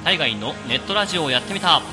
海外のネットラジオをやってみた。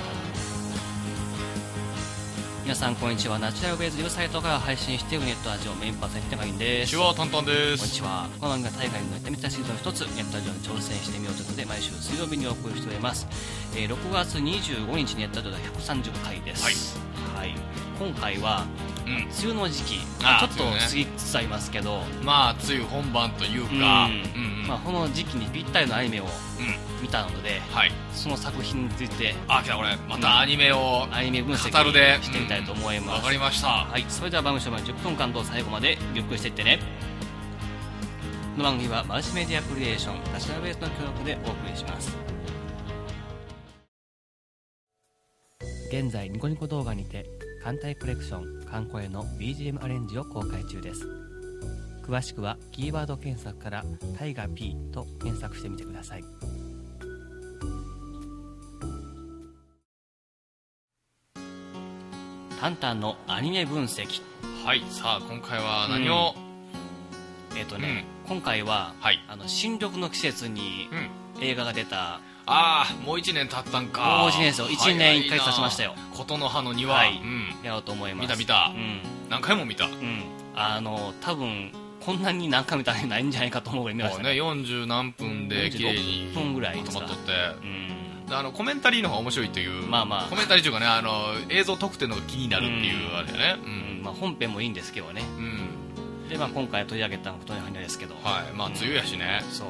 皆さんこんにちは。ナチュラルベースウェブサイトから配信しているネットラジオメインパーソナリティのです。 こんにちは、タンタンでこんにす。 ちは。この番組は海外のやってみたシリーズの一つ、ネットラジオに挑戦してみようということで毎週水曜日にお送りしております。6月25日ネットラジオで130回です。はい。今回は梅雨の時期、ちょっと過ぎつつありますけど、 まあ梅雨本番というか、 まあ、この時期にぴったりのアニメを見たので、 はい、 その作品について来たこれまたアニメをアニメ分析語るでしてみたいと思います。 わかりました。 はい、それでは番組終盤10分間と最後までゆっくりしていってね。この番組はマルチメディアクリエーションナショナルベースの協力でお送りします。現在ニコニコ動画にて艦隊コレクション艦声の BGM アレンジを公開中です。詳しくはキーワード検索からタイガ P と検索してみてください。タンタンのアニメ分析。 はい、さあ今回は何を、 今回は、 はい、 新緑の季節に映画が出た、 もう1年経ったんか。 もう1年ですよ。1年1回経ちましたよ。 琴の葉の庭、 はい、やろうと思います。 見た、何回も見た。 多分こんなに何回見たらないんじゃないかと思うぐらい見ましたね。 40何分で綺麗に分ぐらいまとまっとって、コメンタリーの方が面白いという、 まあまあ、 コメンタリーというかね、映像特典のが気になるっていうあれでね、 本編もいいんですけどね。で、今回取り上げたことに入るんですけど、 梅雨やしね、 そう、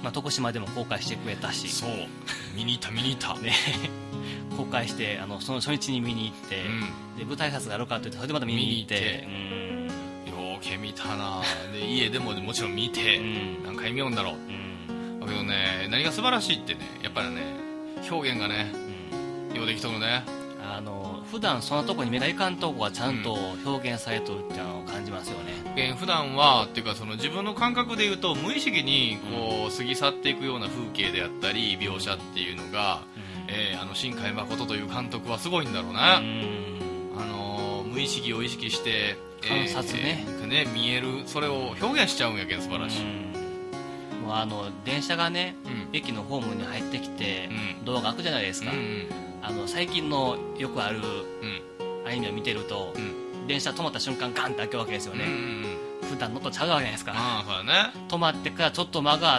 徳島でも公開してくれたし、 そう見に行ったね、 公開してその初日に見に行って、で舞台挨拶があるからといってそれでまた見に行って、 ようけ見たな。で家でももちろん見て、何回見ようんだろう、だけどね、何が素晴らしいってね、やっぱりね、表現がね、ようできとるね。 普段そんなとこに目がいかんとこがちゃんと表現されとるっていうのを感じますよね。 普段はっていうか、その自分の感覚でいうと無意識にこう過ぎ去っていくような風景であったり描写っていうのが、新海誠という監督はすごいんだろうな。無意識を意識して観察見える、それを表現しちゃうんやけん素晴らしい。 もう電車がね、駅のホームに入ってきて、ドアが開くじゃないですか。最近のよくあるアニメを見てると、電車止まった瞬間ガンって開くわけですよね。普段のとちゃうわけじゃないですか。止まってからちょっと間があって、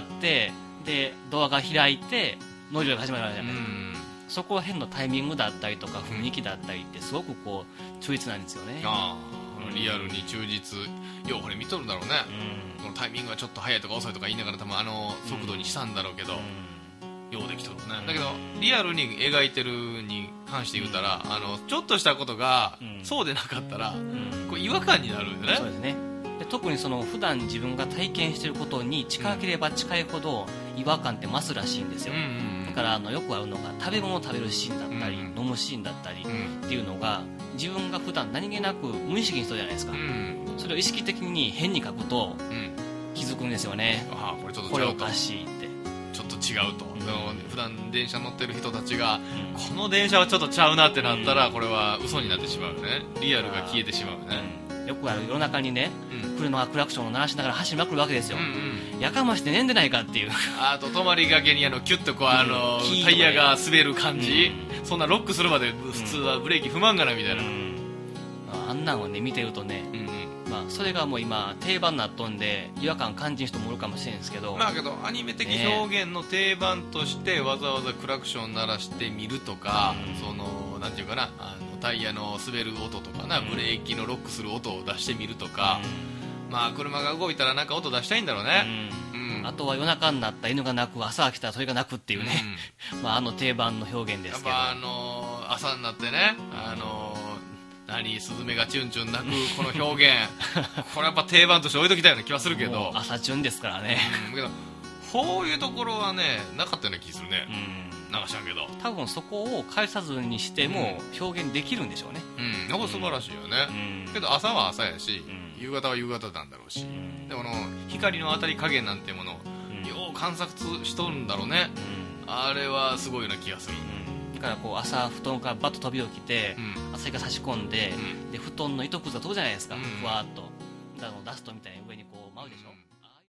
でドアが開いてノイズが始まるわけじゃないですか。そこら辺のタイミングだったりとか雰囲気だったりってすごくこう忠実なんですよね。 リアルに忠実、ようこれ見とるんだろうね。このタイミングがちょっと早いとか遅いとか言いながら多分速度にしたんだろうけど、ようできとるね。だけどリアルに描いてるに関して言うたら、ちょっとしたことがそうでなかったら、こう違和感になるんだね。 そうですね。で特にその普段自分が体験していることに近ければ近いほど違和感って増すらしいんですよ。だからよくあるのが食べ物を食べるシーンだったり、飲むシーンだったりっていうのが、自分が普段何気なく無意識にするじゃないですか。それを意識的に変に書くと気づくんですよね。 これちょっとこれおかしいってちょっと違うと、普段電車乗ってる人たちが、この電車はちょっとちゃうなってなったら、これは嘘になってしまうね。リアルが消えてしまうね。 よくある夜中にね、車がクラクションを鳴らしながら走りまくるわけですよ。やかまして寝んでないかっていう。 あと止まりがけにキュッとこうタイヤが滑る感じ、そんなロックするまで普通はブレーキ踏まんがなみたいな、 あんなんをね見てるとね、それがもう今定番になっとんで違和感感じる人もおるかもしれんですけど、 けどアニメ的表現の定番としてわざわざクラクション鳴らしてみるとか、そのなんていうかな、タイヤの滑る音とかな、ブレーキのロックする音を出してみるとか、車が動いたらなんか音出したいんだろうね。 あとは夜中になった犬が鳴く、朝来たら鳥が鳴くっていうね、定番の表現ですけど、 やっぱ朝になってね、スズメがチュンチュン鳴くこの表現これやっぱ定番として置いときたいような気はするけど、 朝チュンですからね。 けどこういうところはねなかったような気するね。なんか知らんけど、 多分そこを返さずにしても表現できるんでしょうね。 なんか素晴らしいよね。けど朝は朝やし、夕方は夕方なんだろうし、でも光の当たり加減なんてものをよう観察しとるんだろうね。あれはすごいような気がする。 だからこう朝布団からバッと飛び起きて、朝日が差し込んで、で布団の糸くずが飛ぶじゃないですか、ふわーっとダストみたいに上にこう舞うでしょ。